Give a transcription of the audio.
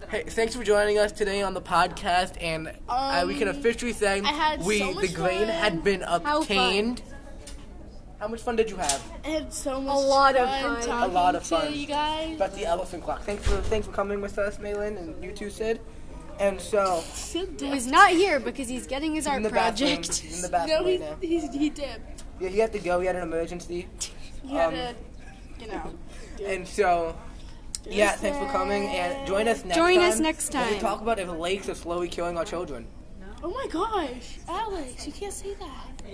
Hey, thanks for joining us today on the podcast, and we can officially say the grain had been obtained. How much fun did you have? I had so much A lot of fun. You guys. About the elephant clock. Thanks for coming with us, Malin, and you too, Sid. And so He's not here because he's getting his art in the bathroom. project. He's in the bathroom right now. he did. Yeah, he had to go. He had an emergency. He had to, And so, yeah, thanks for coming, and join us next time. When we talk about if lakes are slowly killing our children. Oh my gosh, Alex, you can't say that.